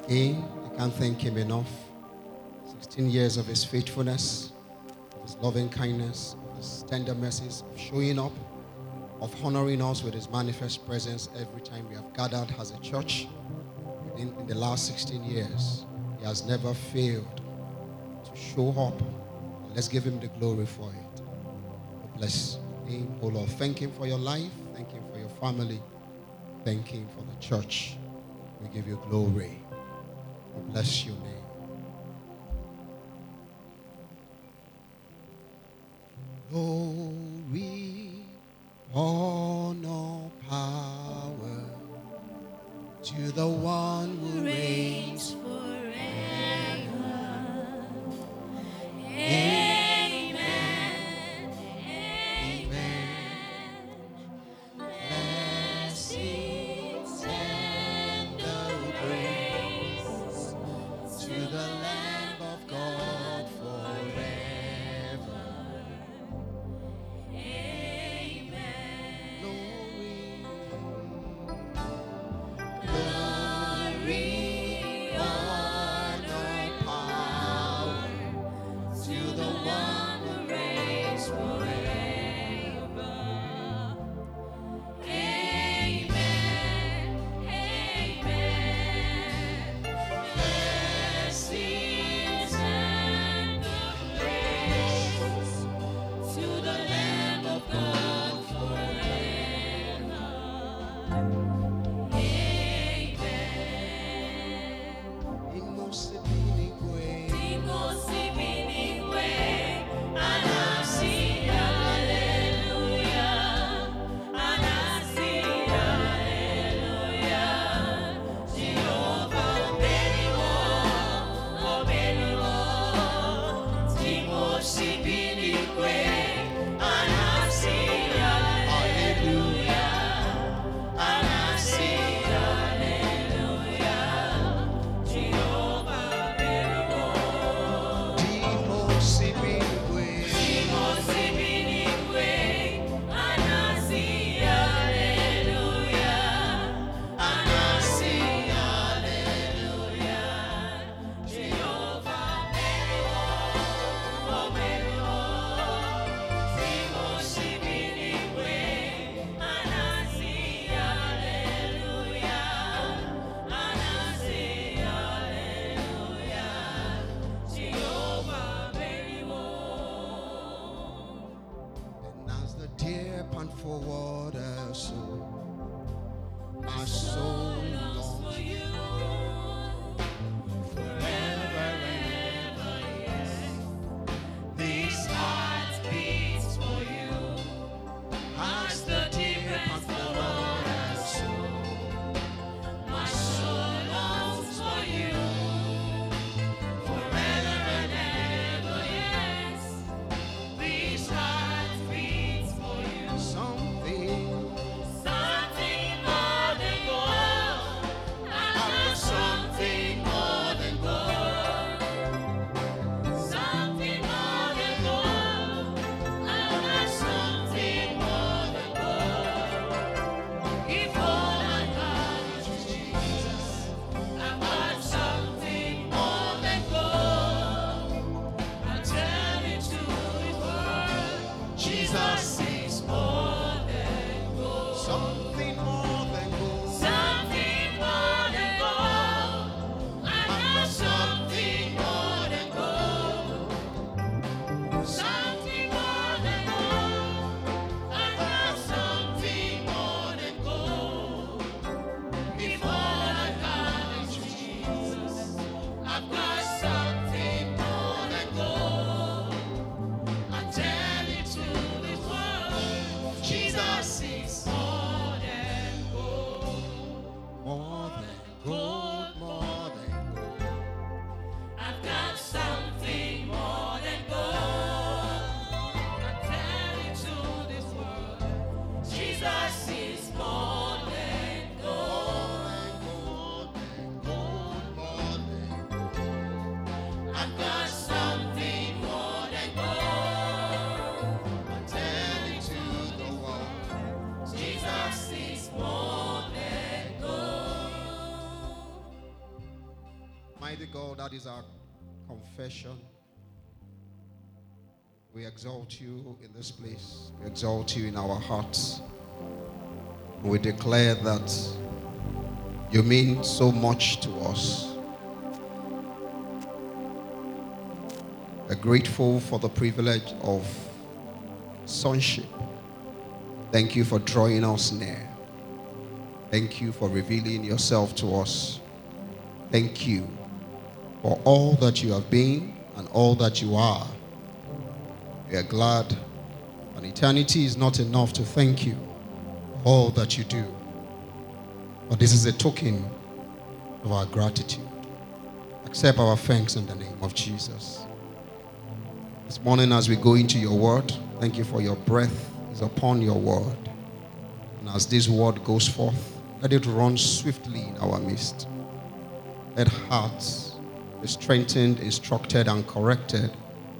Again, I can't thank him enough. 16 years of his faithfulness, of his loving kindness, of his tender mercies, of showing up, of honoring us with his manifest presence every time we have gathered as a church. In the last 16 years, he has never failed to show up. Let's give him the glory for it. Bless him, oh Lord. Thank him for your life. Thank him for your family. Thank him for the church. We give you glory. We bless your name. Glory, honor, power to the one who reigns forever. Amen. Amen. Blessings and the praise to the Lamb of God forever. Glory, Mighty God, that is our confession. We exalt you in this place. We exalt you in our hearts. We declare that you mean so much to us. We're grateful for the privilege of sonship. Thank you for drawing us near. Thank you for revealing yourself to us. Thank you for all that you have been and all that you are. We are glad, and eternity is not enough to thank you for all that you do. But this is a token of our gratitude. Accept our thanks in the name of Jesus. This morning as we go into your word, thank you for your breath is upon your word. And as this word goes forth, let it run swiftly in our midst. Let hearts be strengthened, instructed, and corrected.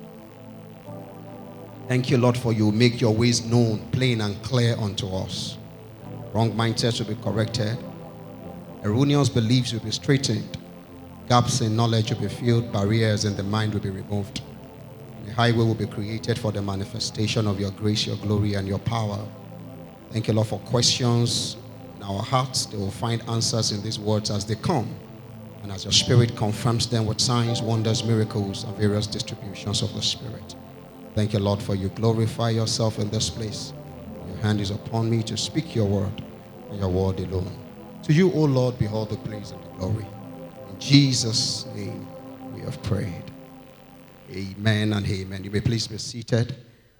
Thank you, Lord, for you make your ways known, plain and clear unto us. Wrong mindsets will be corrected. Erroneous beliefs will be straightened. Gaps in knowledge will be filled. Barriers in the mind will be removed. The highway will be created for the manifestation of your grace, your glory, and your power. Thank you, Lord, for questions in our hearts. They will find answers in these words as they come. And as your Spirit confirms them with signs, wonders, miracles, and various distributions of the Spirit. Thank you, Lord, for you glorify yourself in this place. Your hand is upon me to speak your word, and your word alone. To you, O Lord, be all the praise and the glory. In Jesus' name we have prayed. Amen and amen. You may please be seated.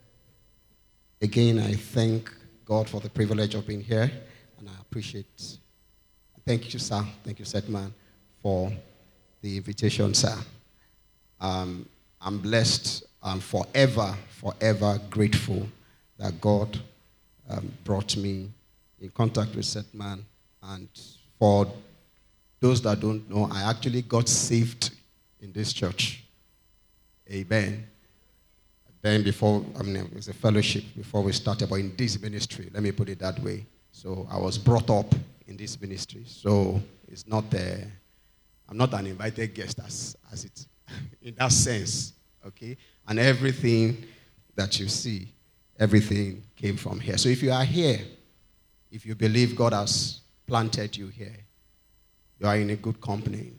Again, I thank God for the privilege of being here, and I appreciate. Thank you, sir. Thank you, Setman, for the invitation, sir. I'm blessed. I'm forever grateful that God brought me in contact with Setman. And for those that don't know, I actually got saved in this church. Amen. Then it was a fellowship before we started, but in this ministry, let me put it that way. So I was brought up in this ministry. So it's not I'm not an invited guest as it in that sense. Okay? And everything that you see, everything came from here. So if you are here, if you believe God has planted you here, you are in a good company.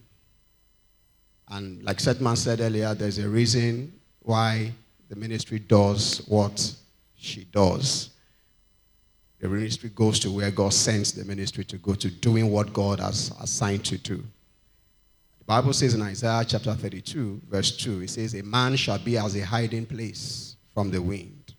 And like Setman said earlier, there's a reason why the ministry does what she does. The ministry goes to where God sends the ministry to go, to doing what God has assigned to do. The Bible says in Isaiah chapter 32, verse 2, it says, a man shall be as a hiding place from the wind,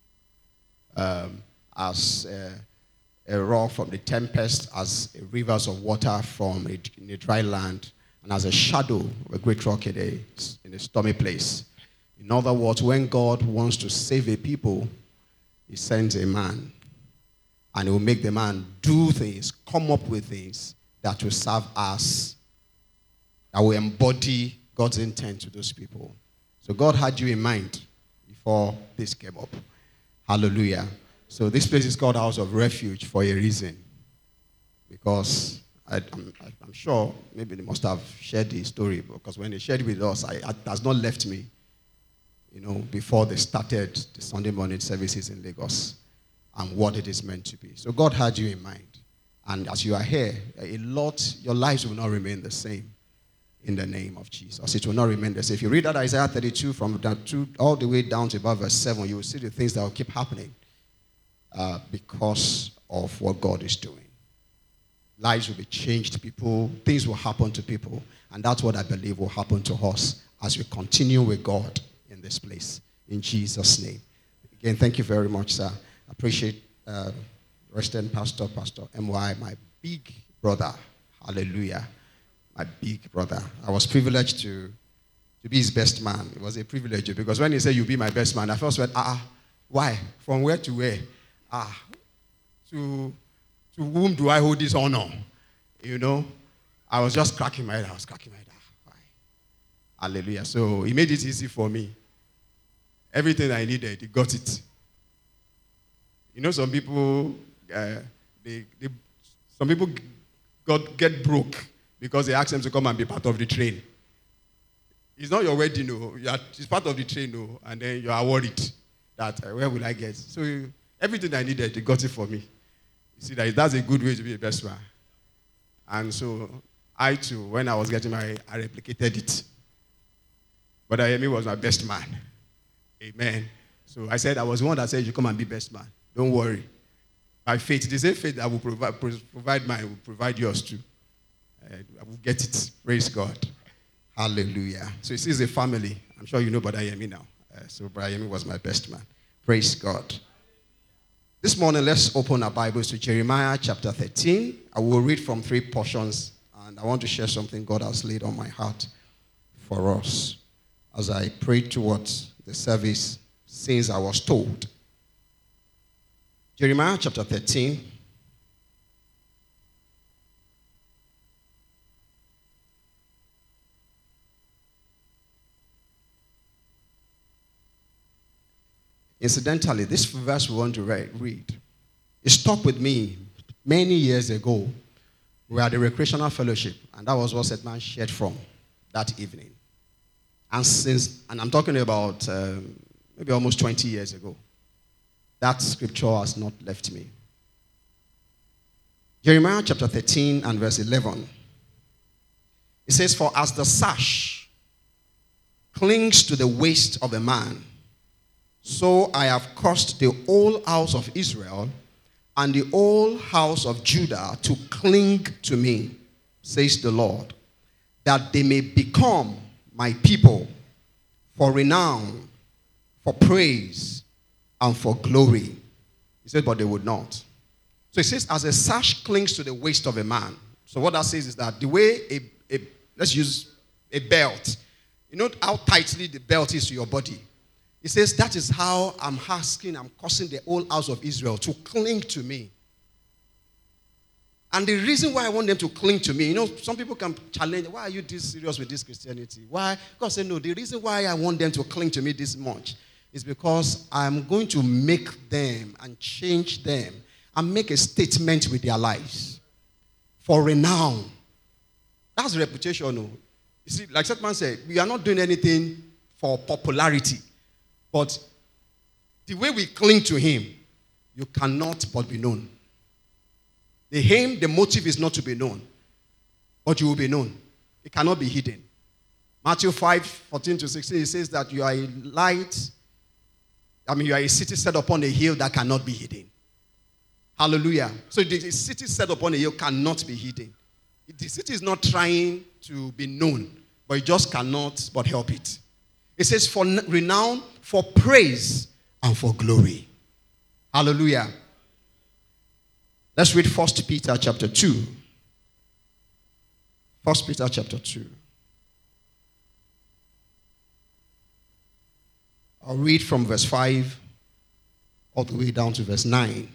as a rock from the tempest, as rivers of water from a dry land, and as a shadow of a great rock in a stormy place. In other words, when God wants to save a people, he sends a man, and he will make the man do things, come up with things that will serve us, that will embody God's intent to those people. So God had you in mind before this came up. Hallelujah. So this place is called House of Refuge for a reason. Because I'm sure maybe they must have shared the story, because when they shared it with us, it has not left me, before they started the Sunday morning services in Lagos and what it is meant to be. So God had you in mind. And as you are here, your lives will not remain the same in the name of Jesus. It will not remain the same. If you read that Isaiah 32 from all the way down to about verse 7, you will see the things that will keep happening because of what God is doing. Lives will be changed, things will happen to people, and that's what I believe will happen to us as we continue with God in this place. In Jesus' name. Again, thank you very much, sir. I appreciate Resident Pastor M.Y., my big brother. Hallelujah. My big brother. I was privileged to be his best man. It was a privilege because when he said, "You be my best man," I first went, why? From where to where? To whom do I hold this honor? I was just cracking my head. Why? Hallelujah. So he made it easy for me. Everything I needed, he got it. Some people, some people get broke because they ask them to come and be part of the train. It's not your wedding, no. It's part of the train, no. And then you are worried that where will I get? So everything I needed, they got it for me. You see, that's a good way to be a best man. And so I too, when I was getting married, I replicated it. But Ayemi was my best man. Amen. So I said, I was the one that said, you come and be best man. Don't worry. By faith, the same faith that will provide mine will provide yours too. I will get it. Praise God. Hallelujah. So this is a family. I'm sure you know Brother Ayemi now. So Brother Ayemi was my best man. Praise God. This morning, let's open our Bibles to Jeremiah chapter 13. I will read from 3 portions, and I want to share something God has laid on my heart for us as I pray towards the service since I was told. Jeremiah chapter 13. Incidentally, this verse we want to read, it stuck with me many years ago. We were at the recreational fellowship, and that was what Setman shared from that evening. And I'm talking about maybe almost 20 years ago. That scripture has not left me. Jeremiah chapter 13 and verse 11. It says, "For as the sash clings to the waist of a man, so I have caused the whole house of Israel and the whole house of Judah to cling to me, says the Lord, that they may become my people for renown, for praise, and for glory." He said, but they would not. So it says, as a sash clings to the waist of a man. So what that says is that the way let's use a belt. You know how tightly the belt is to your body. He says, that is how I'm causing the whole house of Israel to cling to me. And the reason why I want them to cling to me, you know, some people can challenge, why are you this serious with this Christianity? Why? God said, no, the reason why I want them to cling to me this much is because I'm going to make them and change them and make a statement with their lives for renown. That's reputation. No? You see, like Setman said, we are not doing anything for popularity. But the way we cling to him, you cannot but be known. The aim, the motive is not to be known, but you will be known. It cannot be hidden. Matthew 5:14-16, it says that you are a light, you are a city set upon a hill that cannot be hidden. Hallelujah. So the city set upon a hill cannot be hidden. The city is not trying to be known, but it just cannot but help it. It says for renown, for praise, and for glory. Hallelujah. Let's read 1 Peter chapter 2. 1 Peter chapter 2. I'll read from verse 5 all the way down to verse 9.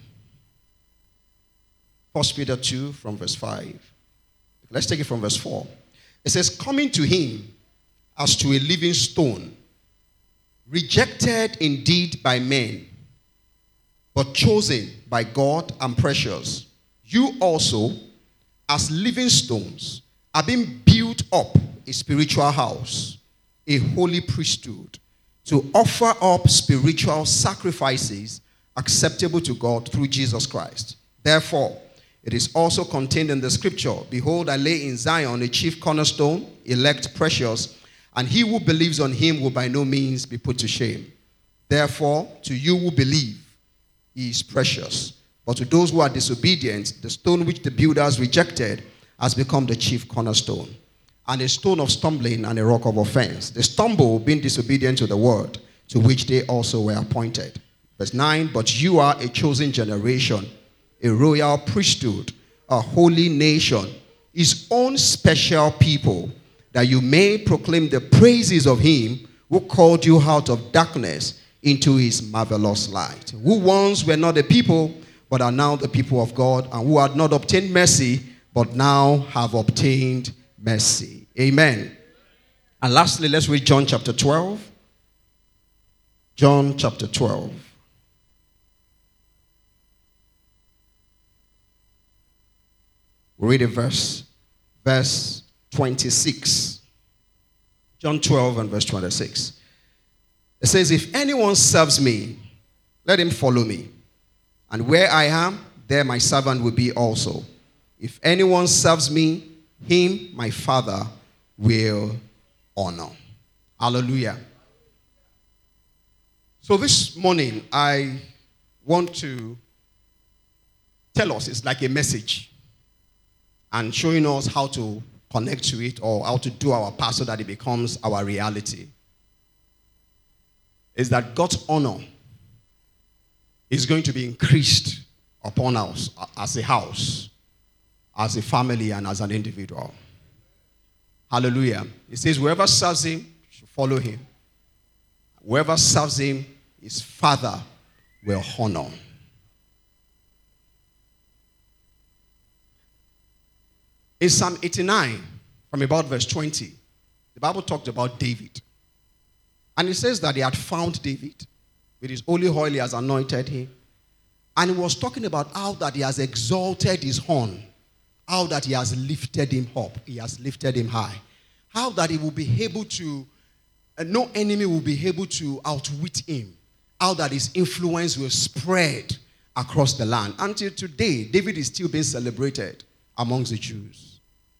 1 Peter 2 from verse 5. Let's take it from verse 4. It says, coming to him as to a living stone, rejected indeed by men, but chosen by God and precious. You also, as living stones, are being built up a spiritual house, a holy priesthood, to offer up spiritual sacrifices acceptable to God through Jesus Christ. Therefore, it is also contained in the scripture, behold, I lay in Zion a chief cornerstone, elect, precious, and he who believes on him will by no means be put to shame. Therefore, to you who believe, he is precious. But to those who are disobedient, the stone which the builders rejected has become the chief cornerstone, and a stone of stumbling and a rock of offense. They stumble, being disobedient to the word, to which they also were appointed. Verse 9, but you are a chosen generation, a royal priesthood, a holy nation, his own special people, that you may proclaim the praises of him who called you out of darkness into his marvelous light. Who once were not a people, but are now the people of God, and who had not obtained mercy, but now have obtained mercy. Amen. And lastly, let's read John chapter 12. John chapter 12. We'll read a verse 26. John 12 and verse 26. It says, if anyone serves me, let him follow me. And where I am, there my servant will be also. If anyone serves me, him my Father will honor. Hallelujah. So this morning, I want to tell us, it's like a message, and showing us how to connect to it or how to do our part so that it becomes our reality. Is that God's honor is going to be increased upon us as a house, as a family, and as an individual. Hallelujah. It says, whoever serves him should follow him. Whoever serves him, his Father will honor. In Psalm 89, from about verse 20, the Bible talked about David. And it says that he had found David. With his holy oil, he has anointed him. And he was talking about how that he has exalted his horn. How that he has lifted him up. He has lifted him high. How that he will be able to, no enemy will be able to outwit him. How that his influence will spread across the land. Until today, David is still being celebrated amongst the Jews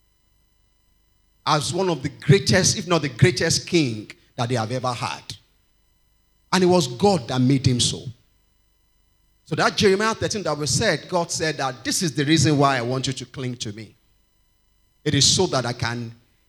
as one of the greatest, if not the greatest king that they have ever had. And it was God that made him so. So that Jeremiah 13 that we said, God said that this is the reason why I want you to cling to me. It is so that I can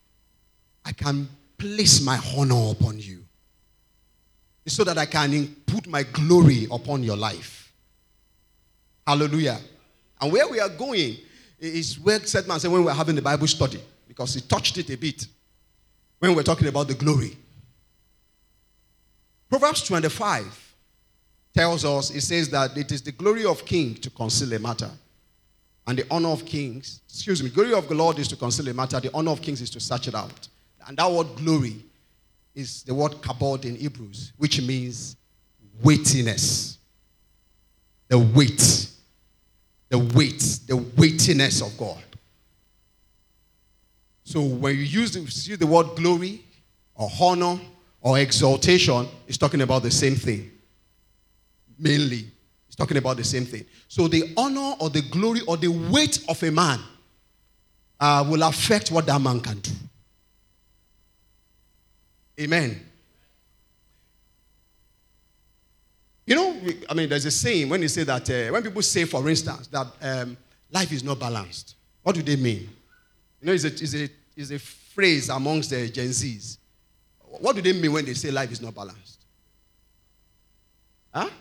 place my honor upon you. It's so that I can put my glory upon your life. Hallelujah. And where we are going is where Sedman said when we were having the Bible study, because he touched it a bit when we're talking about the glory. Proverbs 25 tells us, it says that it is the glory of kings to conceal a matter. And the honor of kings, glory of the Lord is to conceal a matter. The honor of kings is to search it out. And that word glory is the word kabod in Hebrews, which means weightiness. The weight. The weightiness of God. So when you use the word glory or honor or exaltation, it's talking about the same thing. Mainly, it's talking about the same thing. So the honor or the glory or the weight of a man will affect what that man can do. Amen. You know, there's a saying when you say that, when people say, for instance, that life is not balanced. What do they mean? You know, it's a phrase amongst the Gen Zs. What do they mean when they say life is not balanced? Huh?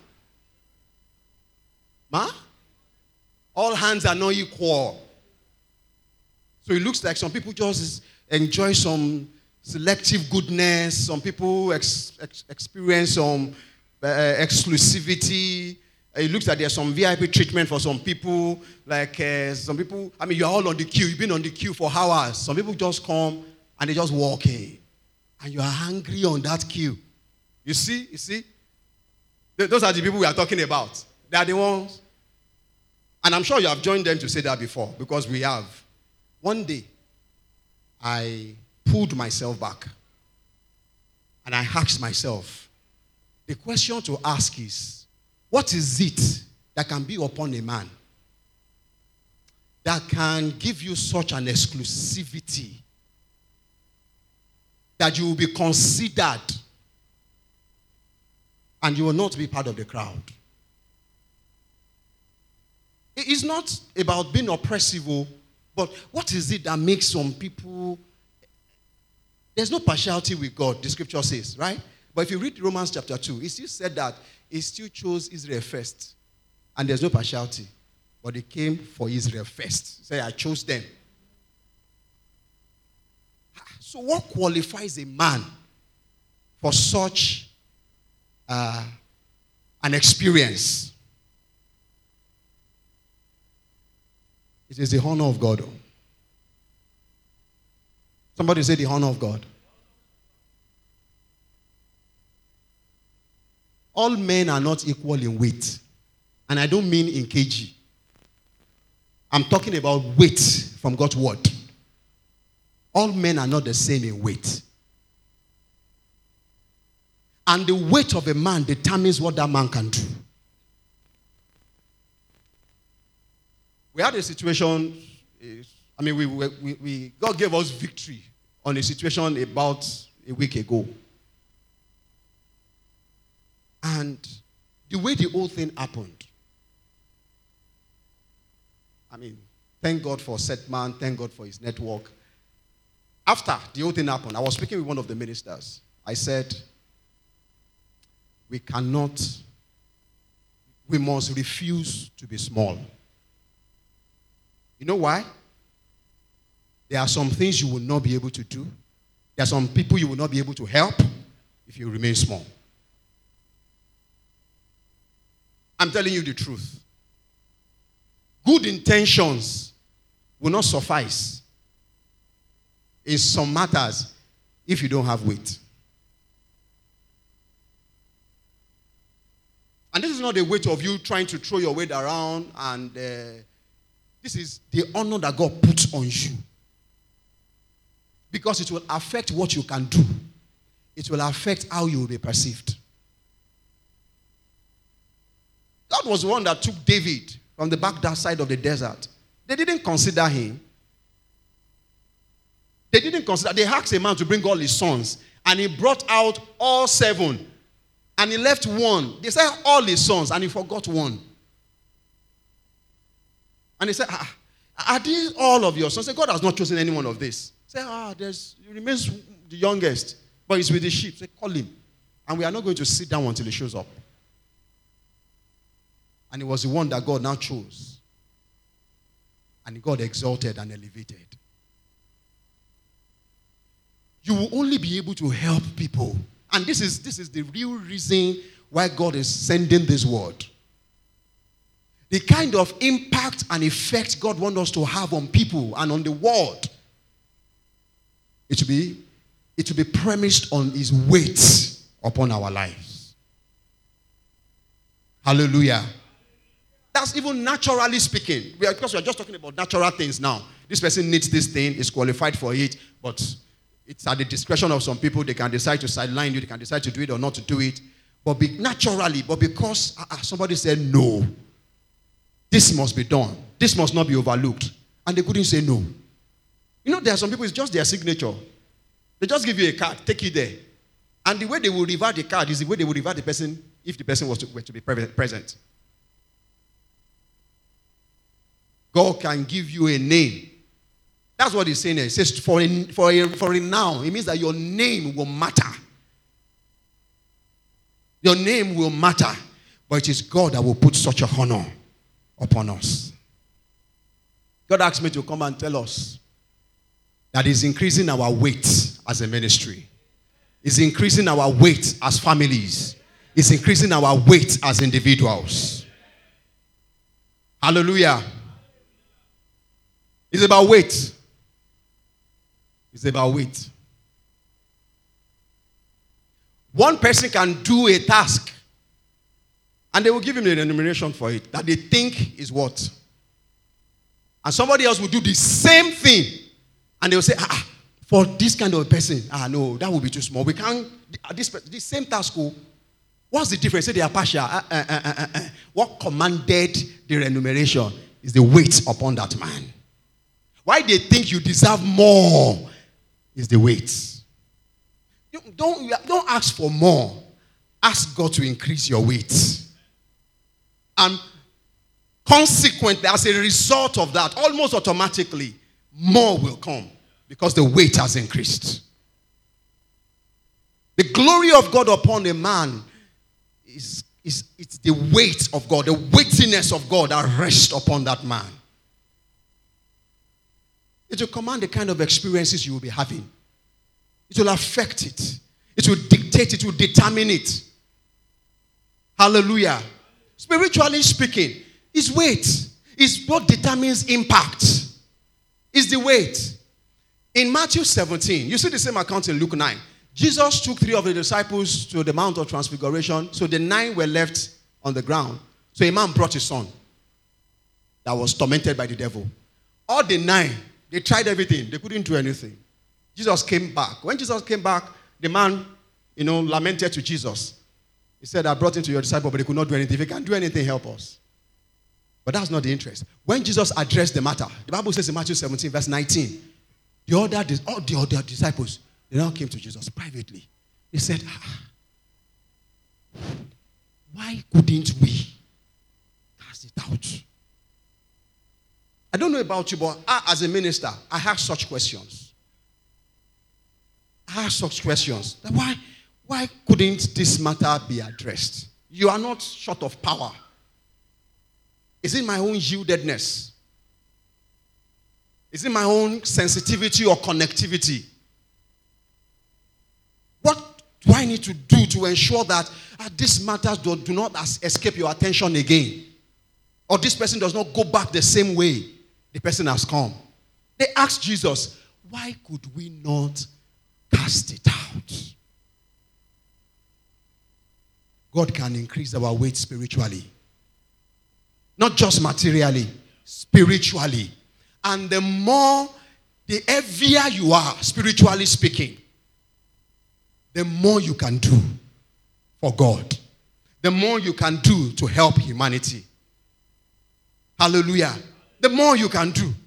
Ma? All hands are not equal. So it looks like some people just enjoy some selective goodness. Some people experience some exclusivity. It looks like there's some VIP treatment for some people. Like some people, you're all on the queue. You've been on the queue for hours. Some people just come and they just walk in. And you are hungry on that queue. You see? Those are the people we are talking about. They are the ones. And I'm sure you have joined them to say that before, because we have. One day, I pulled myself back. And I asked myself, the question to ask is, what is it that can be upon a man that can give you such an exclusivity that you will be considered and you will not be part of the crowd? It's not about being oppressive, but what is it that makes some people... There's no partiality with God, the scripture says, right? But if you read Romans chapter 2, it still said that he still chose Israel first. And there's no partiality. But he came for Israel first. Say, I chose them. So what qualifies a man for such an experience? It is the honor of God. Somebody say the honor of God. All men are not equal in weight. And I don't mean in kg. I'm talking about weight from God's word. All men are not the same in weight. And the weight of a man determines what that man can do. We had a situation, God gave us victory on a situation about a week ago. And the way the whole thing happened, thank God for Setman, thank God for his network. After the whole thing happened, I was speaking with one of the ministers. I said, we must refuse to be small. You know why? There are some things you will not be able to do. There are some people you will not be able to help if you remain small. I'm telling you the truth. Good intentions will not suffice in some matters if you don't have weight. And this is not the weight of you trying to throw your weight around, and this is the honor that God puts on you. Because it will affect what you can do. It will affect how you will be perceived. God was the one that took David from the back that side of the desert. They didn't consider him. They asked a man to bring all his sons, and he brought out all 7. And he left one. They said all his sons, and he forgot one. And he said, are these all of your sons? He said, God has not chosen any one of this. He said, he remains the youngest, but he's with the sheep. Say, call him. And we are not going to sit down until he shows up. And it was the one that God now chose. And God exalted and elevated. You will only be able to help people. And this is the real reason why God is sending this word. The kind of impact and effect God wants us to have on people and on the world, it will be premised on his weight upon our lives. Hallelujah. That's even naturally speaking. Because we are just talking about natural things now. This person needs this thing, is qualified for it, but it's at the discretion of some people. They can decide to sideline you, they can decide to do it or not to do it. But naturally, but because somebody said no, this must be done. This must not be overlooked. And they couldn't say no. You know, there are some people, it's just their signature. They just give you a card, take it there. And the way they will revert the card is the way they will revert the person if the person were to be present. God can give you a name. That's what he's saying there. He says, for renown, it means that your name will matter. Your name will matter. But it is God that will put such a honor upon us. God asked me to come and tell us that he's increasing our weight as a ministry. He's increasing our weight as families. He's increasing our weight as individuals. Hallelujah. It's about weight. It's about weight. One person can do a task, and they will give him the remuneration for it that they think is what. And somebody else will do the same thing, and they will say, for this kind of a person, no, that will be too small. We can't, this same task, what's the difference? Say they are partial. What commanded the remuneration is the weight upon that man. Why they think you deserve more is the weight. Don't ask for more. Ask God to increase your weight. And consequently, as a result of that, almost automatically, more will come because the weight has increased. The glory of God upon a man it's the weight of God, the weightiness of God that rests upon that man. It will command the kind of experiences you will be having. It will affect it. It will dictate, it will determine it. Hallelujah. Spiritually speaking, it's weight. It's what determines impact. It's the weight. In Matthew 17, you see the same account in Luke 9. Jesus took 3 of the disciples to the Mount of Transfiguration, so the 9 were left on the ground. So a man brought his son that was tormented by the devil. All the 9, they tried everything. They couldn't do anything. Jesus came back. When Jesus came back, the man lamented to Jesus. He said, I brought him to your disciple, but they could not do anything. If he can't do anything, help us. But that's not the interest. When Jesus addressed the matter, the Bible says in Matthew 17, verse 19, all the other disciples, they now came to Jesus privately. They said, why couldn't we cast it out? I don't know about you, but as a minister, I have such questions. Why couldn't this matter be addressed? You are not short of power. Is it my own yieldedness? Is it my own sensitivity or connectivity? What do I need to do to ensure that these matters do not escape your attention again? Or this person does not go back the same way the person has come? They asked Jesus, why could we not cast it out? God can increase our weight spiritually. Not just materially, spiritually. And the heavier you are, spiritually speaking, the more you can do for God. The more you can do to help humanity. Hallelujah. The more you can do.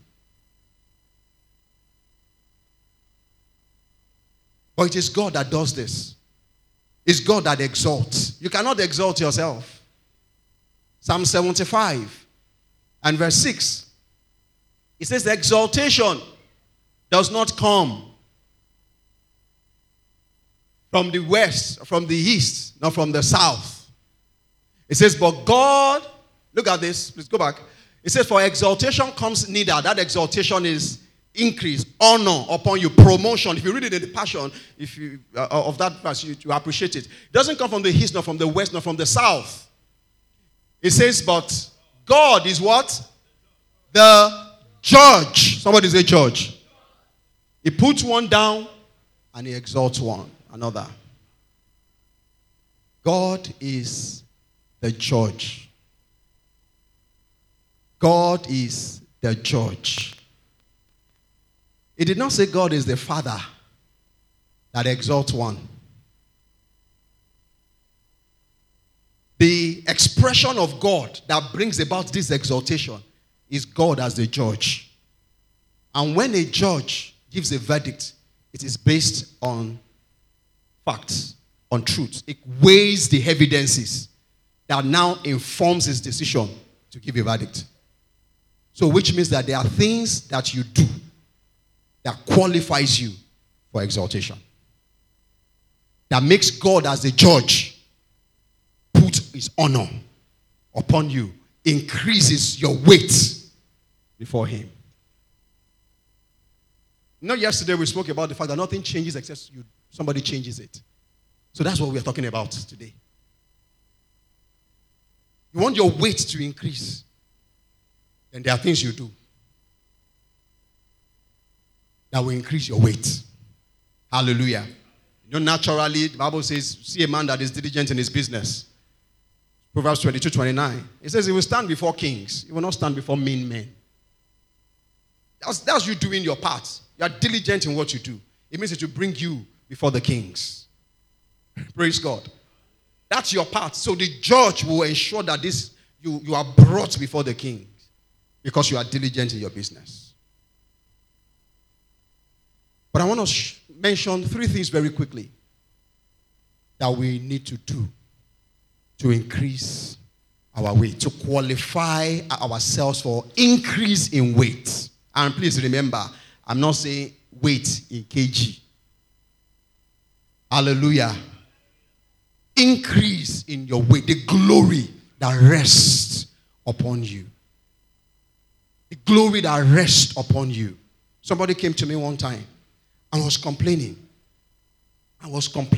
But it is God that does this. It's God that exalts. You cannot exalt yourself. Psalm 75 and verse 6. It says, the exaltation does not come from the west, from the east, nor from the south. It says, but God, look at this, please go back. It says, for exaltation comes neither. That exaltation is increase, honor upon you, promotion. If you read it in the Passion, of that verse, you appreciate it. It doesn't come from the east, nor from the west, nor from the south. It says, but God is what? The judge. Somebody say judge. He puts one down and he exalts another. God is the judge. God is the judge. It did not say God is the Father that exalts one. The expression of God that brings about this exaltation is God as the judge. And when a judge gives a verdict, it is based on facts, on truth. It weighs the evidences that now informs his decision to give a verdict. So which means that there are things that you do that qualifies you for exaltation. That makes God as the judge put his honor upon you, increases your weight before him. Yesterday we spoke about the fact that nothing changes except somebody changes it. So that's what we are talking about today. You want your weight to increase, then there are things you do that will increase your weight. Hallelujah. Naturally, the Bible says, see a man that is diligent in his business. Proverbs 22:29. It says he will stand before kings. He will not stand before mean men. That's you doing your part. You are diligent in what you do. It means it will bring you before the kings. Praise God. That's your part. So the judge will ensure that you are brought before the kings because you are diligent in your business. But I want to mention 3 things very quickly that we need to do to increase our weight, to qualify ourselves for increase in weight. And please remember, I'm not saying weight in kg. Hallelujah. Increase in your weight, the glory that rests upon you. The glory that rests upon you. Somebody came to me one time and was complaining. I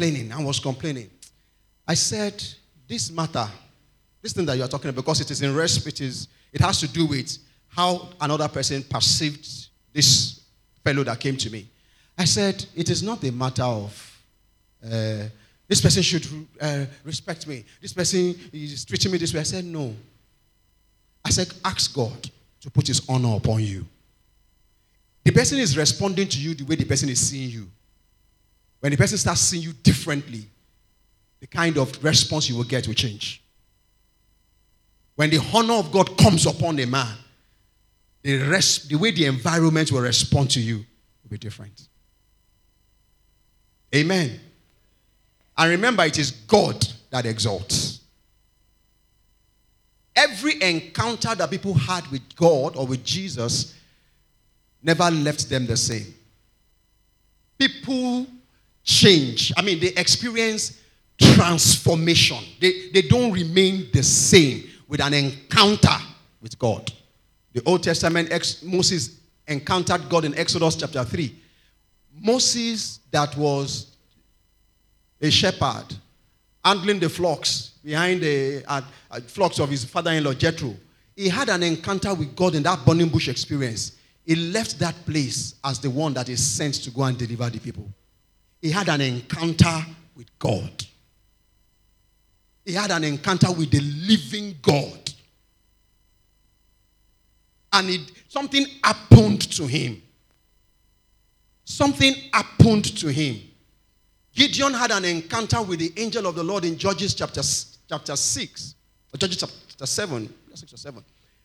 said, this matter, this thing that you are talking about, because it is in rest, it has to do with how another person perceived this fellow that came to me. I said, it is not a matter of this person should respect me. This person is treating me this way. I said, no. I said, ask God to put his honor upon you. The person is responding to you the way the person is seeing you. When the person starts seeing you differently, the kind of response you will get will change. When the honor of God comes upon a man, the way the environment will respond to you will be different. Amen. And remember, it is God that exalts. Every encounter that people had with God or with Jesus never left them the same. People change. I mean, they experience transformation. They don't remain the same with an encounter with God. The Old Testament, Moses encountered God in Exodus chapter 3. Moses, that was a shepherd, handling the flocks behind the flocks of his father-in-law Jethro, he had an encounter with God in that burning bush experience. He left that place as the one that is sent to go and deliver the people. He had an encounter with God. He had an encounter with the living God. And something happened to him. Something happened to him. Gideon had an encounter with the angel of the Lord in Judges chapter 6. Or Judges chapter 7. 6 or 7.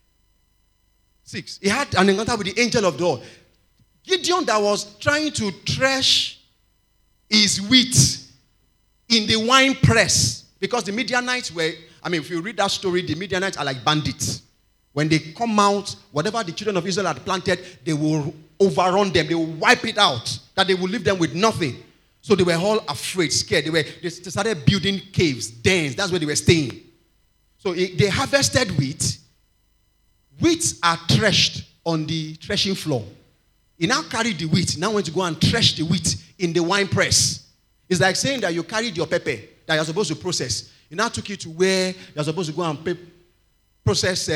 6. He had an encounter with the angel of the Lord. Gideon that was trying to thresh his wheat in the wine press. Because the Midianites were, if you read that story, the Midianites are like bandits. When they come out, whatever the children of Israel had planted, they will overrun them. They will wipe it out. That they will leave them with nothing. So they were all afraid, scared. They started building caves, dens. That's where they were staying. So they harvested wheat. Wheat are threshed on the threshing floor. He now carried the wheat. Now went to go and thresh the wheat in the wine press. It's like saying that you carried your pepper that you're supposed to process. He now took it to where you're supposed to go and process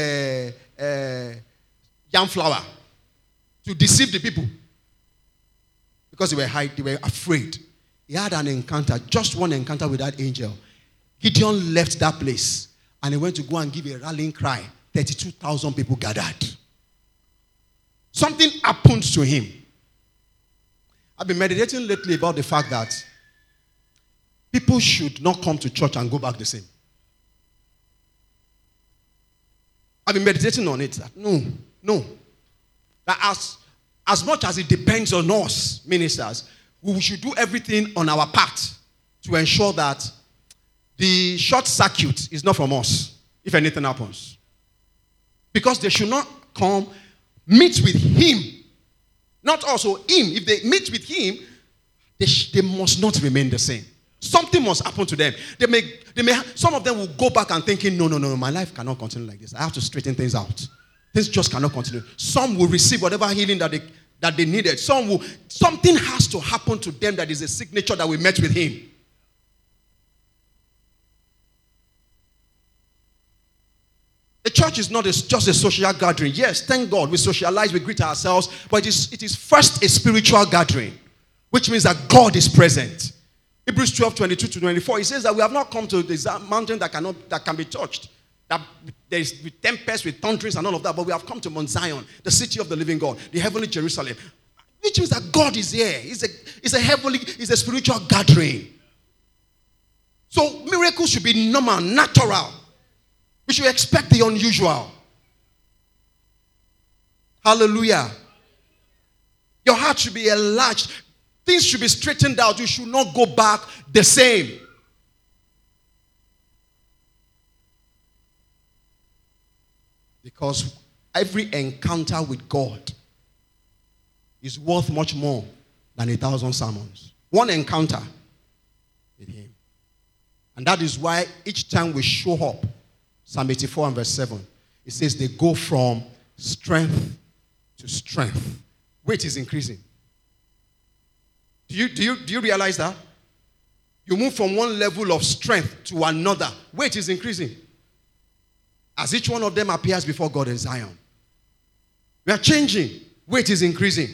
yam flour to deceive the people. Because they were afraid. He had an encounter, just one encounter with that angel. Gideon left that place and he went to go and give a rallying cry. 32,000 people gathered. Something happened to him. I've been meditating lately about the fact that people should not come to church and go back the same. I've been meditating on it. That no. That as much as it depends on us, ministers, we should do everything on our part to ensure that the short circuit is not from us, if anything happens. Because they should not come, meet with him. Not also him. If they meet with him, they must not remain the same. Something must happen to them. Some of them will go back and thinking, no, my life cannot continue like this. I have to straighten things out. Things just cannot continue. Some will receive whatever healing that they needed. Something has to happen to them that is a signature that we met with him. The church is not just a social gathering. Yes, thank God, we socialize, we greet ourselves, but it is first a spiritual gathering, which means that God is present. Hebrews 12:22-24, he says that we have not come to this mountain that can be touched. That there is with tempests, with thunderings and all of that, but we have come to Mount Zion, the city of the living God, the heavenly Jerusalem, which means that God is here. It's a spiritual gathering. So miracles should be normal, natural. We should expect the unusual. Hallelujah. Your heart should be enlarged. Things should be straightened out. You should not go back the same. Because every encounter with God is worth much more than 1,000 sermons. One encounter with him. And that is why each time we show up, Psalm 84 and verse 7, it says they go from strength to strength. Weight is increasing. Do you realize that? You move from one level of strength to another. Weight is increasing. As each one of them appears before God in Zion. We are changing. Weight is increasing.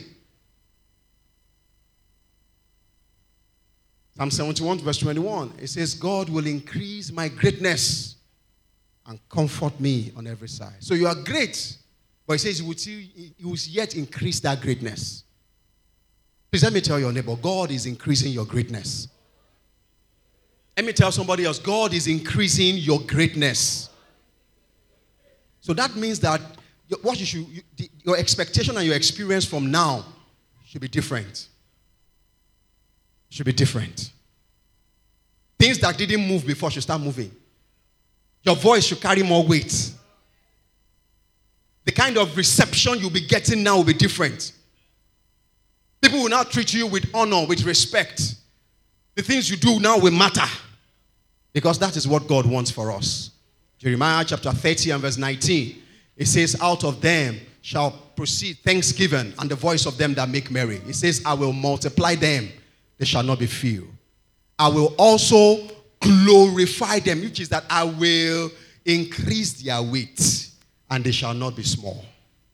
Psalm 71 verse 21. It says, God will increase my greatness and comfort me on every side. So you are great, but he says he will yet increase that greatness. Please let me tell your neighbor, God is increasing your greatness. Let me tell somebody else, God is increasing your greatness. So that means that your expectation and your experience from now should be different. Should be different. Things that didn't move before should start moving. Your voice should carry more weight. The kind of reception you'll be getting now will be different. People will now treat you with honor, with respect. The things you do now will matter. Because that is what God wants for us. Jeremiah chapter 30 and verse 19. It says, out of them shall proceed thanksgiving and the voice of them that make merry. It says, I will multiply them. They shall not be few. I will also glorify them, which is that I will increase their weight, and they shall not be small.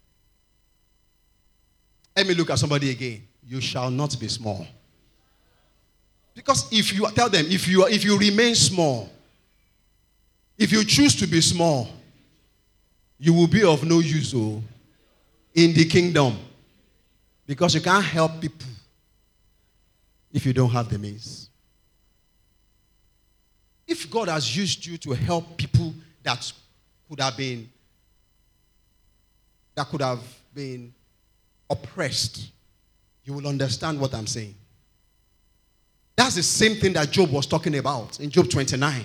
Let me look at somebody again. You shall not be small. Because if you tell them, if you remain small, if you choose to be small, you will be of no use in the kingdom. Because you can't help people if you don't have the means. If God has used you to help people that could have been oppressed, you will understand what I'm saying. That's the same thing that Job was talking about in Job 29.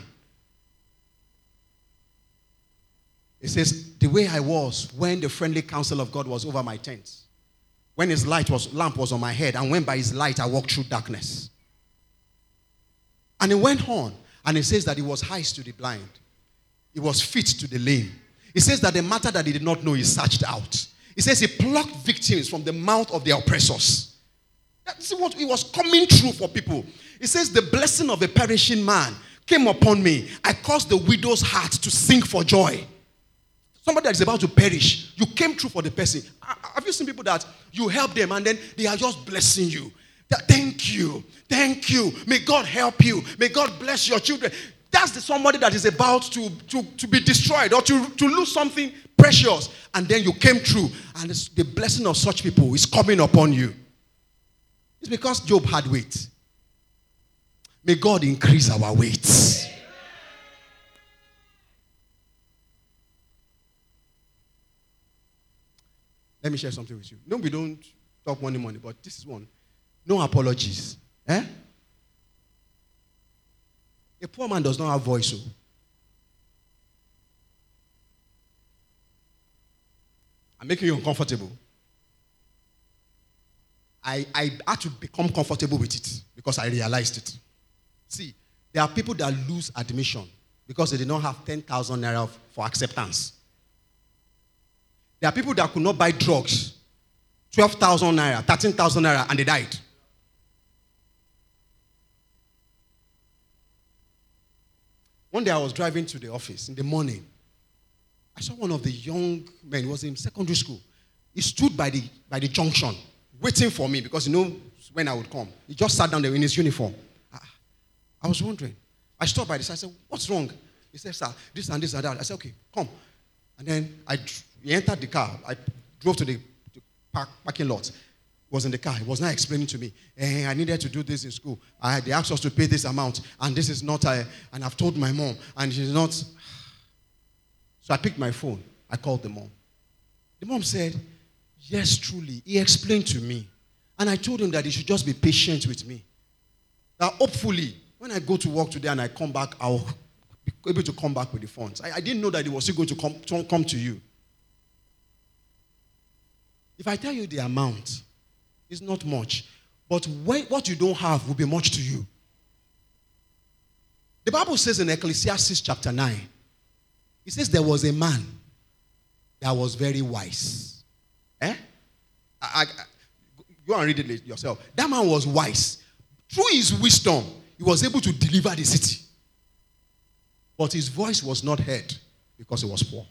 It says, the way I was when the friendly counsel of God was over my tent, when his lamp was on my head, and when by his light I walked through darkness. And it went on, and it says that he was eyes to the blind. He was feet to the lame. It says that the matter that he did not know, he searched out. It says he plucked victims from the mouth of their oppressors. That's what it was coming true for people. It says the blessing of a perishing man came upon me. I caused the widow's heart to sing for joy. Somebody that is about to perish, you came through for the person. Have you seen people that you help them and then they are just blessing you? Thank you. Thank you. May God help you. May God bless your children. That's somebody that is about to be destroyed or to lose something precious. And then you came through. And the blessing of such people is coming upon you. It's because Job had weight. May God increase our weight. Let me share something with you. No, we don't talk money, but this is one. No apologies. A poor man does not have voice. So. I'm making you uncomfortable. I had to become comfortable with it because I realized it. See, there are people that lose admission because they did not have 10,000 naira for acceptance. There are people that could not buy drugs, 12,000 naira, 13,000 naira, and they died. One day I was driving to the office in the morning. I saw one of the young men. He was in secondary school. He stood by the junction, waiting for me because he knew when I would come. He just sat down there in his uniform. I was wondering. I stopped by this. I said, "What's wrong?" He said, "Sir, this and this and that." I said, "Okay, come." And then he entered the car. I drove to the parking lot. He was in the car. He was now explaining to me, I needed to do this in school. They asked us to pay this amount, and this is not, and I've told my mom, and she's not. So I picked my phone. I called the mom. The mom said, "Yes, truly." He explained to me. And I told him that he should just be patient with me. That hopefully, when I go to work today and I come back, I'll be able to come back with the funds. I didn't know that he was still going to come to you. If I tell you the amount, it's not much. But what you don't have will be much to you. The Bible says in Ecclesiastes chapter 9, it says there was a man that was very wise. Go and read it yourself. That man was wise. Through his wisdom, he was able to deliver the city. But his voice was not heard because he was poor.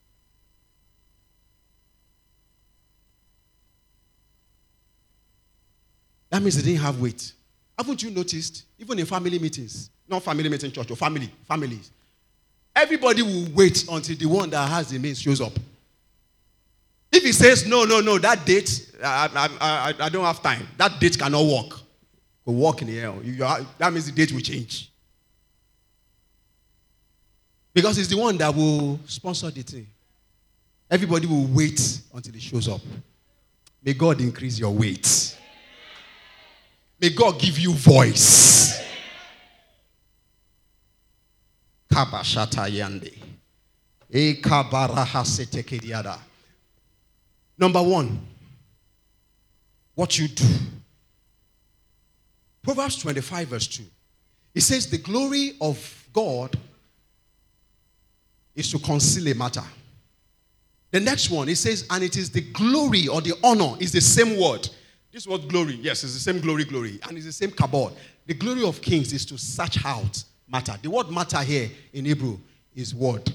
That means they didn't have weight. Haven't you noticed? Even in family meetings, not family meeting church, or families. Everybody will wait until the one that has the means shows up. If he says, no, that date, I don't have time. That date cannot work. Will walk in the air. That means the date will change. Because it's the one that will sponsor the thing. Everybody will wait until it shows up. May God increase your weight. May God give you voice. Kabashata yande. Number one, what you do. Proverbs 25 verse 2. It says the glory of God is to conceal a matter. The next one, it says, and it is the glory or the honor, is the same word. This word glory, yes, it's the same glory, and it's the same kabod. The glory of kings is to search out matter. The word matter here in Hebrew is word.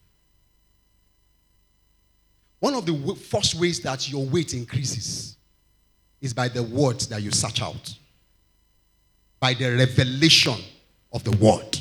One of the first ways that your weight increases is by the words that you search out. By the revelation of the word.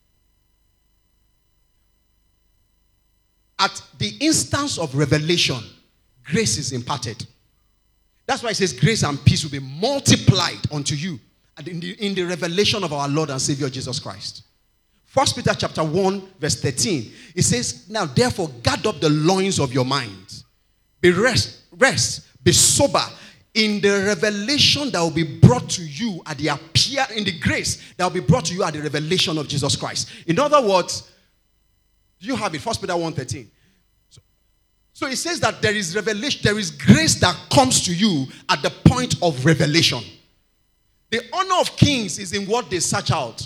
At the instance of revelation, grace is imparted. That's why it says grace and peace will be multiplied unto you in the revelation of our Lord and Savior Jesus Christ. 1 Peter chapter 1 verse 13. It says, now therefore guard up the loins of your mind. Be rest, be sober in the revelation that will be brought to you at the in the grace that will be brought to you at the revelation of Jesus Christ. In other words, you have it, 1 Peter 1:13. So it says that there is revelation, there is grace that comes to you at the point of revelation. The honor of kings is in what they search out.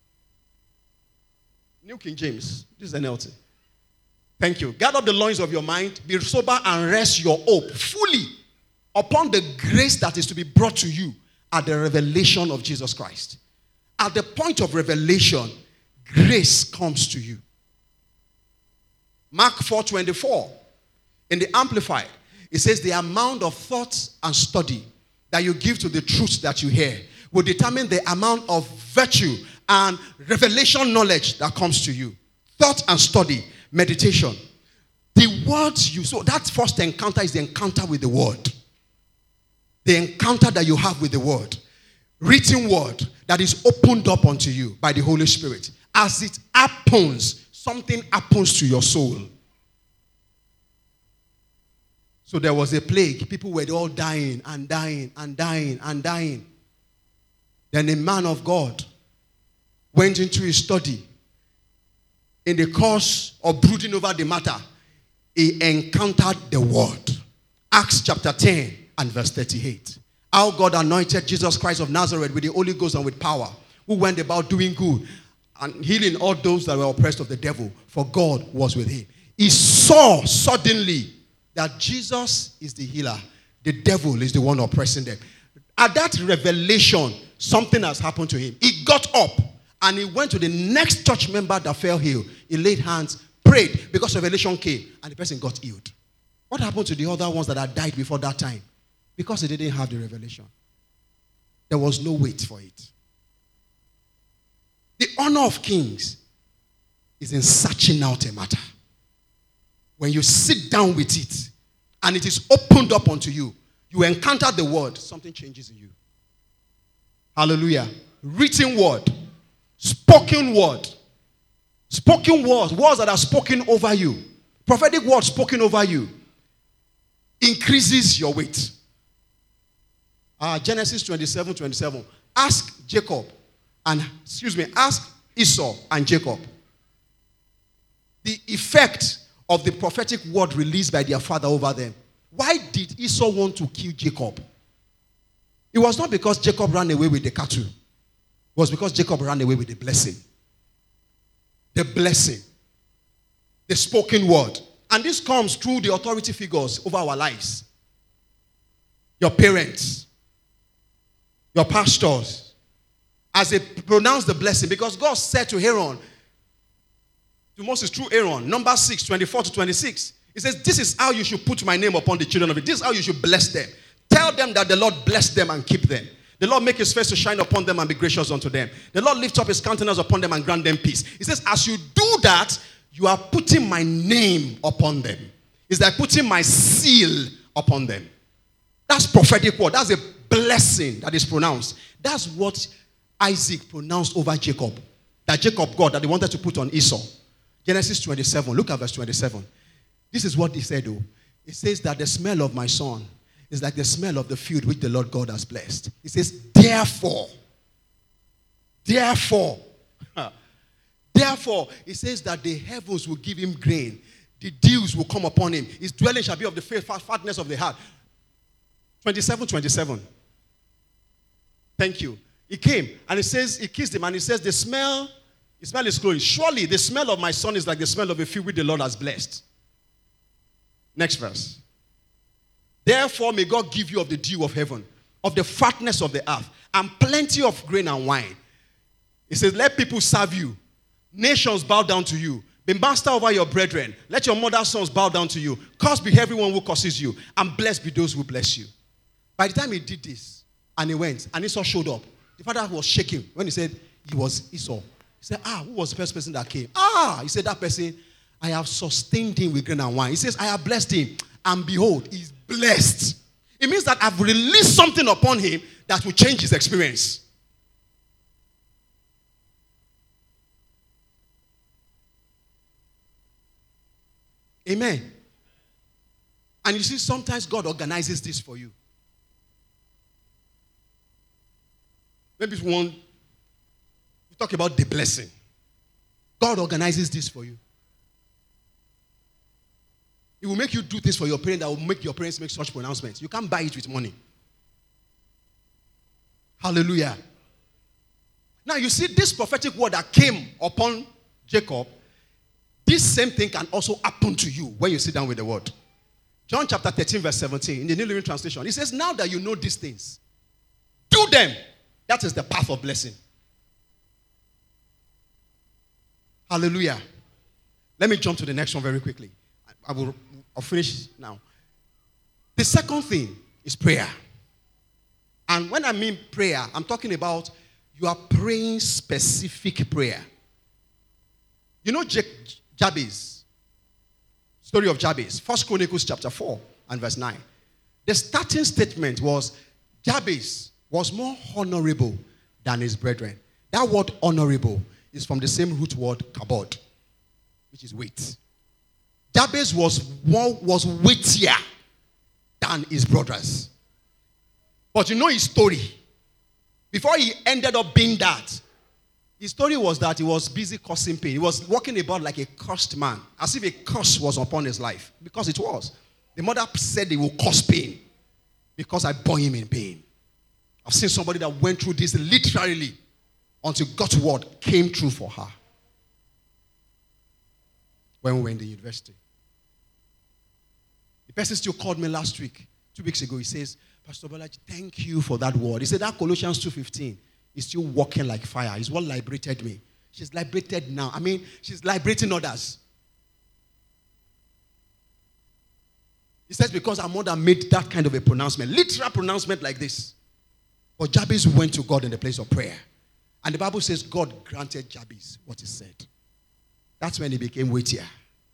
New King James. This is NLT. Thank you. Gather the loins of your mind, be sober and rest your hope fully upon the grace that is to be brought to you at the revelation of Jesus Christ. At the point of revelation, grace comes to you. Mark 4:24. In the Amplified, it says the amount of thought and study that you give to the truth that you hear will determine the amount of virtue and revelation knowledge that comes to you. Thought and study, meditation. The words you, so that first encounter is the encounter with the word. The encounter that you have with the word. Written word that is opened up unto you by the Holy Spirit. As it happens, something happens to your soul. So there was a plague. People were all dying and dying and dying and dying. Then a man of God went into his study. In the course of brooding over the matter, he encountered the word. Acts chapter 10 and verse 38. How God anointed Jesus Christ of Nazareth with the Holy Ghost and with power, who went about doing good and healing all those that were oppressed of the devil, for God was with him. He saw suddenly that Jesus is the healer. The devil is the one oppressing them. At that revelation, something has happened to him. He got up and he went to the next church member that fell ill. He laid hands, prayed, because revelation came and the person got healed. What happened to the other ones that had died before that time? Because they didn't have the revelation. There was no wait for it. The honor of kings is in searching out a matter. When you sit down with it and it is opened up unto you, you encounter the word, something changes in you. Hallelujah. Written word, spoken word, words that are spoken over you, prophetic words spoken over you, increases your weight. Genesis 27:27. Ask Esau and Jacob the effect of the prophetic word released by their father over them. Why did Esau want to kill Jacob? It was not because Jacob ran away with the cattle. It was because Jacob ran away with the blessing. The blessing. The spoken word. And this comes through the authority figures over our lives. Your parents. Your pastors. As they pronounce the blessing. Because God said to Aaron, to Moses through Aaron, Numbers 6:24-26. He says, this is how you should put my name upon the children of it. This is how you should bless them. Tell them that the Lord bless them and keep them. The Lord make his face to shine upon them and be gracious unto them. The Lord lift up his countenance upon them and grant them peace. He says, as you do that, you are putting my name upon them. It's like putting my seal upon them. That's prophetic word. That's a blessing that is pronounced. That's what Isaac pronounced over Jacob. That Jacob got, that they wanted to put on Esau. Genesis 27. Look at verse 27. This is what he said, though. It says that the smell of my son is like the smell of the field which the Lord God has blessed. He says, therefore, it says that the heavens will give him grain. The dews will come upon him. His dwelling shall be of the fatness of the heart. 27. Thank you. He came and it says, he kissed him and he says, the smell is glowing. Surely the smell of my son is like the smell of a field which the Lord has blessed. Next verse. Therefore may God give you of the dew of heaven, of the fatness of the earth, and plenty of grain and wine. He says, let people serve you. Nations bow down to you. Be master over your brethren. Let your mother's sons bow down to you. Cursed be everyone who curses you, and blessed be those who bless you. By the time he did this, and he went, and Esau showed up, the father was shaking when he said he was Esau. He said, who was the first person that came? He said, that person, I have sustained him with grain and wine. He says, I have blessed him, and behold, he's blessed. It means that I've released something upon him that will change his experience. Amen. And you see, sometimes God organizes this for you. Maybe you talk about the blessing. God organizes this for you. He will make you do things for your parents that will make your parents make such pronouncements. You can't buy it with money. Hallelujah. Now you see, this prophetic word that came upon Jacob, this same thing can also happen to you when you sit down with the word. John chapter 13 verse 17 in the New Living Translation. It says, now that you know these things, do them. That is the path of blessing. Hallelujah. Let me jump to the next one very quickly. I'll finish now. The second thing is prayer. And when I mean prayer, I'm talking about you are praying specific prayer. You know Jabez, story of Jabez, 1 Chronicles chapter 4 and verse 9. The starting statement was Jabez was more honorable than his brethren. That word honorable is from the same root word kabod, which is weight. Jabez was weightier than his brothers. But you know his story. Before he ended up being that, his story was that he was busy causing pain. He was walking about like a cursed man, as if a curse was upon his life, because it was. The mother said he will cause pain because I bore him in pain. I've seen somebody that went through this literally until God's word came true for her when we were in the university. The person still called me last week, 2 weeks ago. He says, Pastor Bolaji, thank you for that word. He said that Colossians 2:15 is still walking like fire. It's what liberated me. She's liberated now. I mean, she's liberating others. He says because her mother made that kind of a pronouncement, literal pronouncement like this. But Jabez went to God in the place of prayer. And the Bible says God granted Jabez what he said. That's when he became weightier.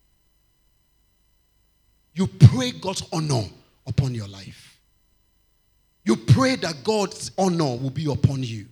You pray God's honor upon your life. You pray that God's honor will be upon you.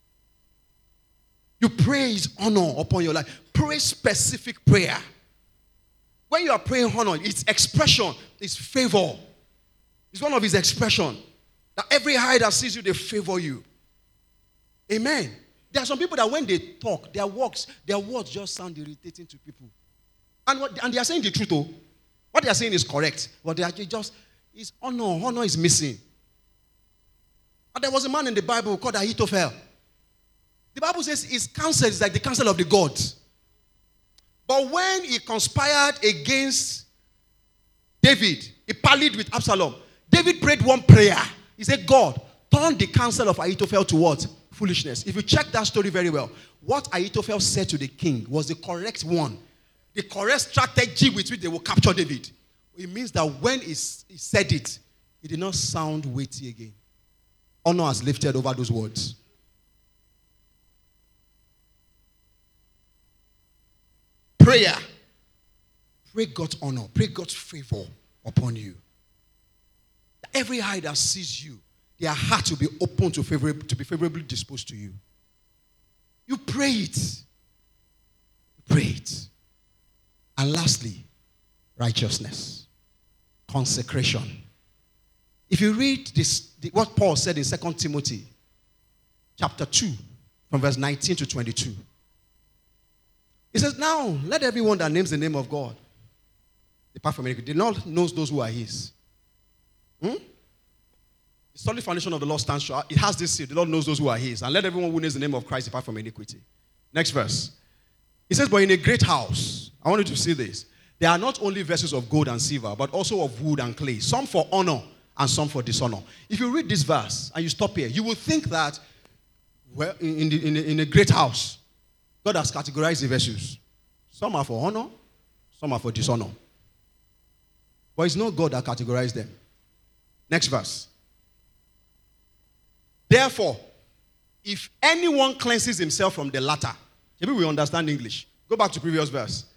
You pray his honor upon your life. Pray specific prayer. When you are praying honor, its expression is favor. It's one of his expressions. That every eye that sees you, they favor you. Amen. There are some people that when they talk, their words just sound irritating to people. And they are saying the truth, though. What they are saying is correct. But they are just, it's honor. Honor is missing. And there was a man in the Bible called Ahithophel. The Bible says his counsel is like the counsel of the gods. But when he conspired against David, he parleyed with Absalom. David prayed one prayer. He said, God, turn the counsel of Ahithophel to what? Foolishness. If you check that story very well, what Ahithophel said to the king was the correct one. The correct strategy with which they will capture David. It means that when he said it, it did not sound weighty again. Honor has lifted over those words. Prayer. Pray God's honor. Pray God's favor upon you. Every eye that sees you, their heart will be open to be favorably disposed to you. You pray it. You pray it. And lastly, righteousness, consecration. If you read this, what Paul said in 2 Timothy chapter 2, from verse 19 to 22. He says, now let everyone that names the name of God depart from iniquity. The Lord knows those who are his. The solid foundation of the Lord stands sure. It has this seal. The Lord knows those who are his. And let everyone who names the name of Christ depart from iniquity. Next verse. He says, but in a great house, I want you to see this. There are not only vessels of gold and silver, but also of wood and clay. Some for honor and some for dishonor. If you read this verse and you stop here, you will think that in a great house, God has categorized the vessels. Some are for honor, some are for dishonor. But it's not God that categorized them. Next verse. Therefore, if anyone cleanses himself from the latter, maybe we understand English. Go back to previous verse.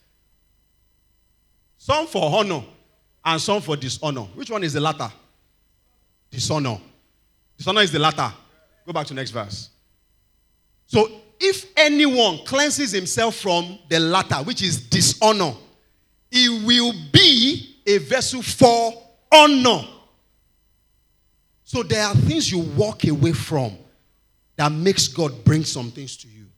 Some for honor and some for dishonor. Which one is the latter? Dishonor. Dishonor is the latter. Go back to next verse. So, if anyone cleanses himself from the latter, which is dishonor, he will be a vessel for honor. So there are things you walk away from that makes God bring some things to you.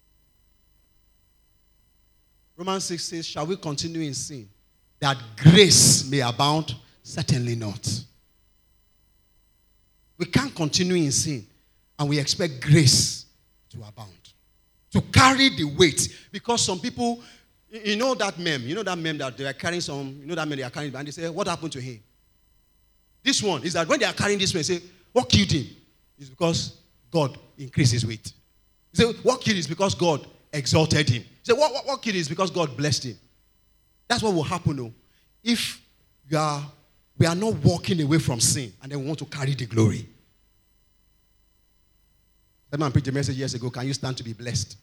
Romans 6 says, shall we continue in sin that grace may abound? Certainly not. We can't continue in sin and we expect grace to abound, to carry the weight. Because some people, you know that meme that they are carrying they are carrying, and they say, what happened to him? This one is that when they are carrying this one, they say, what killed him? It's because God increased his weight. They say, what killed him is because God exalted him. They say, what killed him is because God blessed him. That's what will happen though. If we are not walking away from sin and then we want to carry the glory. That man preached a message years ago. Can you stand to be blessed?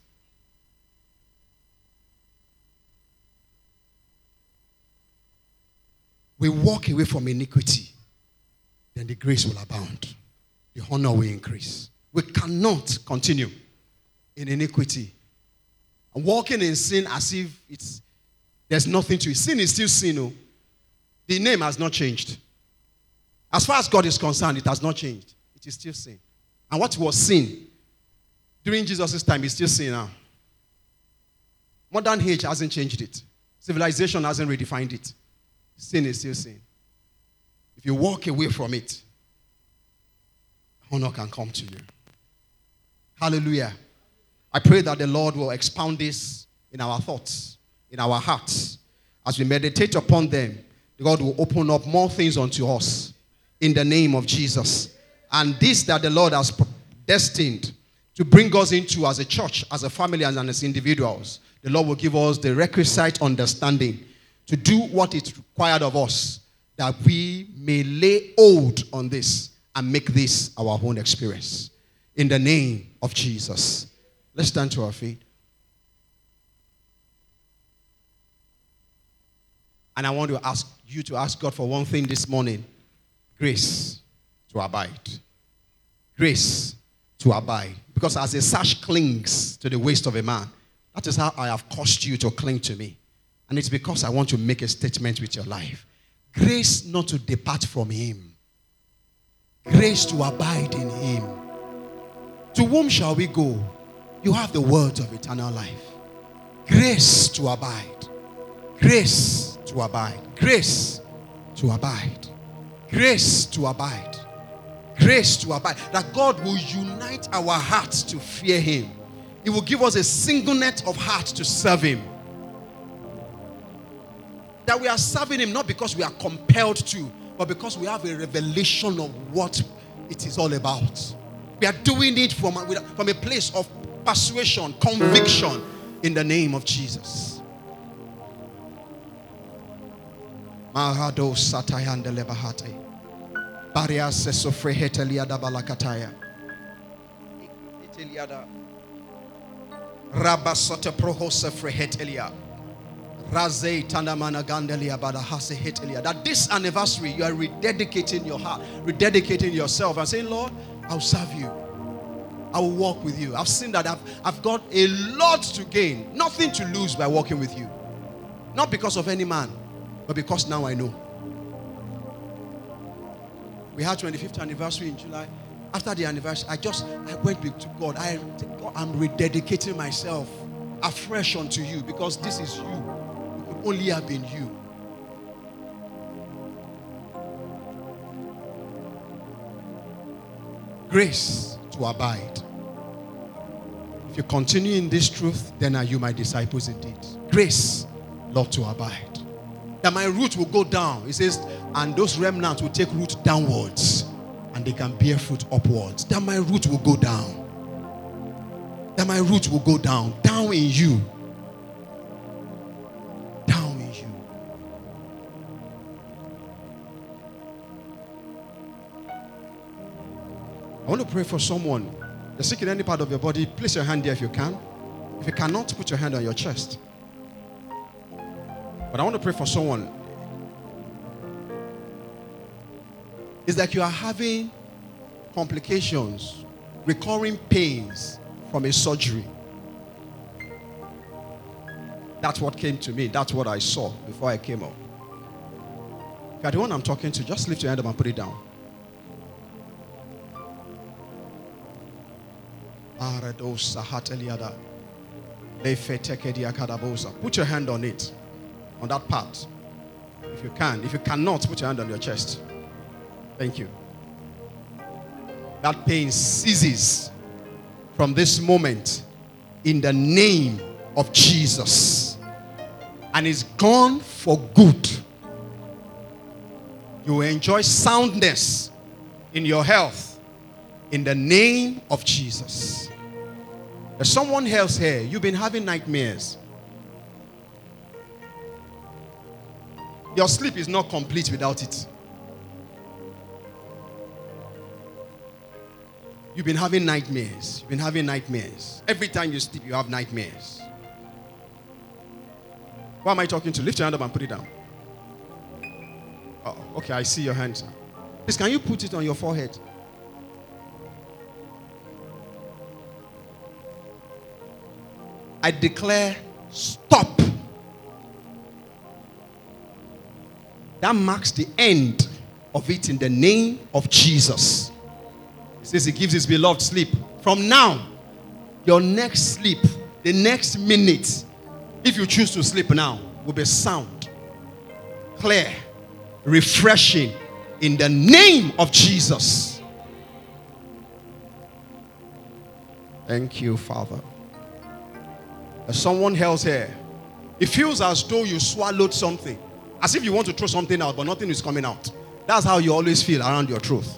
We walk away from iniquity, then the grace will abound. The honor will increase. We cannot continue in iniquity and walking in sin as if there's nothing to it. Sin is still sin. Oh. The name has not changed. As far as God is concerned, it has not changed. It is still sin. And what was sin during Jesus' time is still sin now. Modern age hasn't changed it. Civilization hasn't redefined it. Sin is still sin. If you walk away from it, honor can come to you. Hallelujah. I pray that the Lord will expound this in our thoughts, in our hearts. As we meditate upon them, God will open up more things unto us in the name of Jesus. And this that the Lord has destined to bring us into as a church, as a family, and as individuals, the Lord will give us the requisite understanding to do what is required of us, that we may lay hold on this and make this our own experience. In the name of Jesus. Let's stand to our feet. And I want to ask you to ask God for one thing this morning. Grace to abide. Grace to abide. Because as a sash clings to the waist of a man, that is how I have caused you to cling to me. And it's because I want to make a statement with your life. Grace not to depart from him. Grace to abide in him. To whom shall we go? You have the words of eternal life. Grace to abide. Grace to abide. Grace to abide. Grace to abide. Grace to abide. That God will unite our hearts to fear him. He will give us a singleness of heart to serve him. That we are serving him not because we are compelled to, but because we have a revelation of what it is all about. We are doing it from a place of persuasion, conviction, in the name of Jesus. Mahado satayanda lebahate. Baria sesofrehetelia da balakataya. Iteliada. Rabasote prohose frehetelia. Raze tanamana gandelia badahase hetelia. That this anniversary you are rededicating your heart, rededicating yourself and saying, Lord, I'll serve you. I will walk with you. I've seen that I've got a lot to gain, nothing to lose by walking with you. Not because of any man, but because now I know. We had 25th anniversary in July. After the anniversary, I went to God. I'm rededicating myself afresh unto you, because this is you. It could only have been you. Grace to abide. If you continue in this truth, then are you my disciples indeed. Grace, Lord, to abide. That my root will go down. It says, and those remnants will take root downwards, and they can bear fruit upwards. That my root will go down. That my root will go down. Down in you. Down in you. I want to pray for someone. You're sick in any part of your body. Place your hand there if you can. If you cannot, put your hand on your chest. But I want to pray for someone. It's like you are having complications, recurring pains from a surgery. That's what came to me. That's what I saw before I came up. If you're the one I'm talking to, just lift your hand up and put it down. Put your hand on it. On that part. If you can. If you cannot, put your hand on your chest. Thank you. That pain ceases from this moment in the name of Jesus. And is gone for good. You will enjoy soundness in your health in the name of Jesus. There's someone else here. You've been having nightmares. Your sleep is not complete without it. You've been having nightmares. You've been having nightmares. Every time you sleep, you have nightmares. Who am I talking to? Lift your hand up and put it down. Oh, okay, I see your hand. Please, can you put it on your forehead? I declare, stop. That marks the end of it in the name of Jesus. He says he gives his beloved sleep. From now, your next sleep, the next minute, if you choose to sleep now, will be sound, clear, refreshing in the name of Jesus. Thank you, Father. There's someone else here. It feels as though you swallowed something. As if you want to throw something out, but nothing is coming out. That's how you always feel around your truth.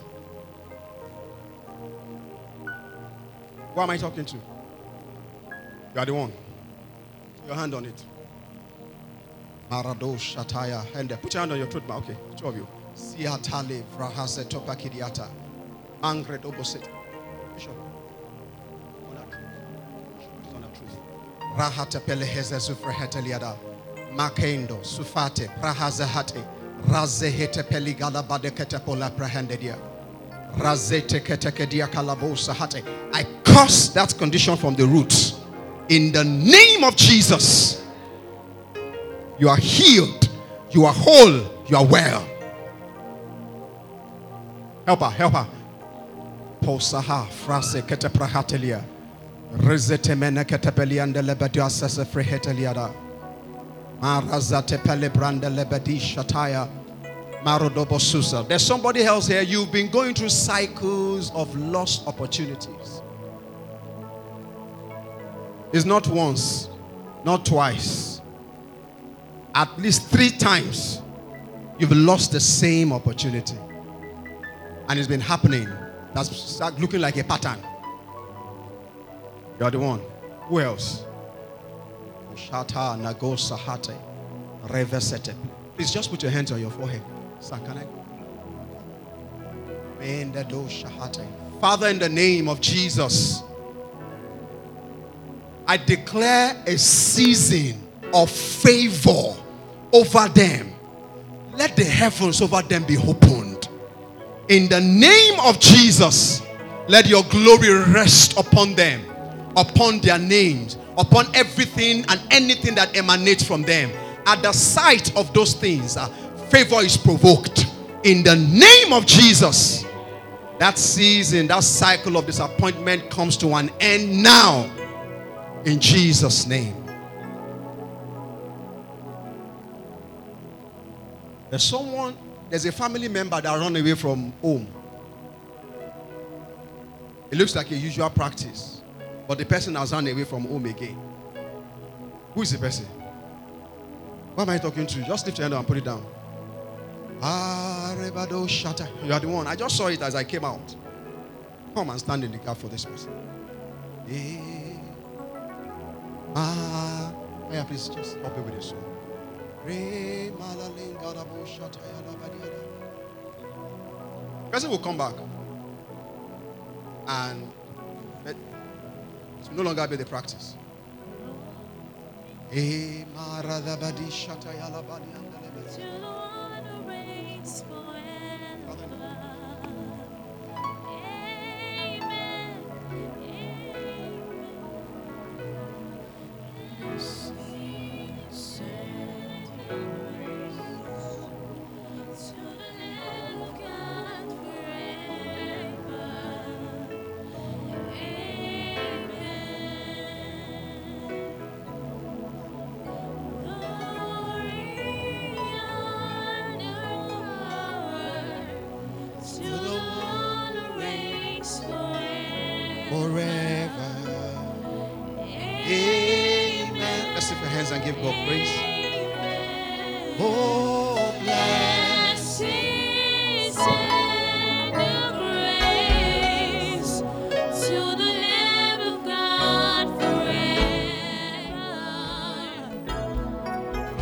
Who am I talking to? You are the one. Put your hand on it. Marado Shataya. Put your hand on your throat. Okay, two of you. Siatale Vrahase Topakidiata. Angre Doboset. Bishop. On that truth. Rahata Peleheze Sufreheteliada. Makendo, Sufate, Prahazahate, Razehete Peligala Badeketapola Prahandedia, Razete Ketekedia Kalabosahate. I curse that condition from the roots. In the name of Jesus. You are healed. You are whole. You are well. Help her, help her. Posaha, Frase Keteprahatelia, Rezete Mena Ketepelianda Lebadia Sasa Freheteliada. There's somebody else here. You've been going through cycles of lost opportunities. It's not once, not twice. At least 3 times you've lost the same opportunity. And it's been happening. That's looking like a pattern. You're the one. Who else? Shata Nagosa Hate Revesete. Please just put your hands on your forehead. Father, in the name of Jesus, I declare a season of favor over them. Let the heavens over them be opened. In the name of Jesus, let your glory rest upon them, upon their names, upon everything and anything that emanates from them. at the sight of those things, favor is provoked. In the name of Jesus, that season, that cycle of disappointment comes to an end now. In Jesus' name. There's a family member that ran away from home. It looks like a usual practice, but the person has run away from home again. Who is the person? What am I talking to? Just lift your hand and put it down. You are the one. I just saw it as I came out. Come and stand in the gap for this person. Yeah, please just help me with this song. Person will come back and it will no longer be the practice. Forever. Amen. Let's lift your hands and give God praise. Oh, bless.